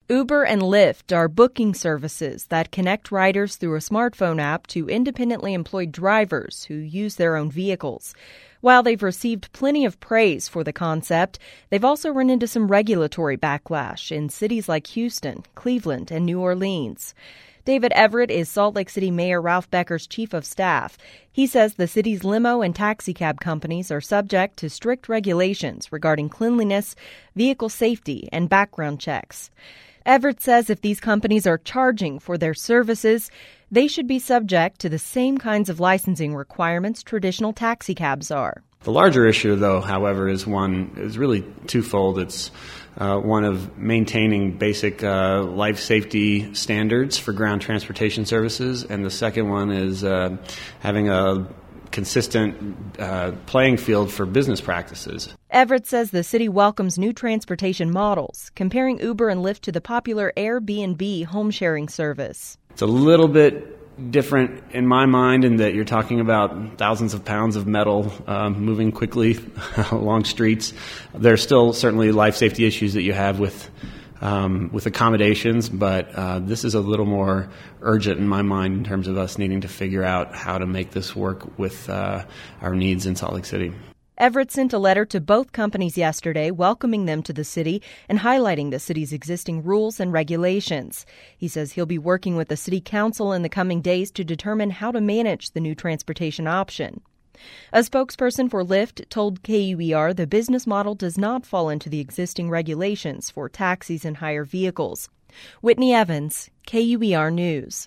Uber and Lyft are booking services that connect riders through a smartphone app to independently employed drivers who use their own vehicles. While they've received plenty of praise for the concept, they've also run into some regulatory backlash in cities like Houston, Cleveland, and New Orleans. David Everett is Salt Lake City Mayor Ralph Becker's chief of staff. He says the city's limo and taxicab companies are subject to strict regulations regarding cleanliness, vehicle safety, and background checks. Everett says if these companies are charging for their services, they should be subject to the same kinds of licensing requirements traditional taxicabs are. The larger issue, though, however, is really twofold. It's one of maintaining basic life safety standards for ground transportation services, and the second one is having a consistent playing field for business practices. Everett says the city welcomes new transportation models, comparing Uber and Lyft to the popular Airbnb home-sharing service. It's a little bit different in my mind in that you're talking about thousands of pounds of metal moving quickly along streets. There are still certainly life safety issues that you have with accommodations, but this is a little more urgent in my mind in terms of us needing to figure out how to make this work with our needs in Salt Lake City. Everett sent a letter to both companies yesterday welcoming them to the city and highlighting the city's existing rules and regulations. He says he'll be working with the city council in the coming days to determine how to manage the new transportation option. A spokesperson for Lyft told KUER the business model does not fall into the existing regulations for taxis and hire vehicles. Whitney Evans, KUER News.